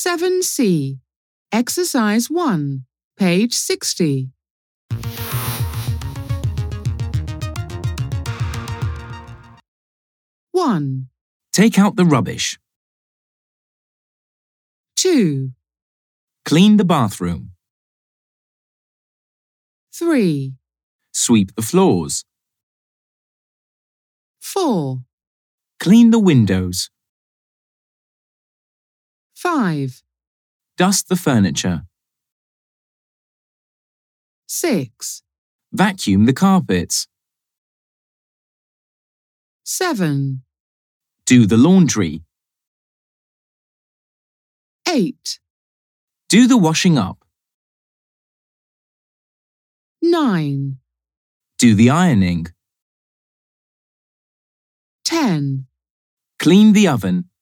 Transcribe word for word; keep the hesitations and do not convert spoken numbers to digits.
seven C. Exercise one, page sixty. one, Take out the rubbish. two, Clean the bathroom. three, Sweep the floors. four, Clean the windows. five, Dust the furniture. six, Vacuum the carpets. seven, Do the laundry. eight, Do the washing up. nine, Do the ironing. ten. Clean the oven.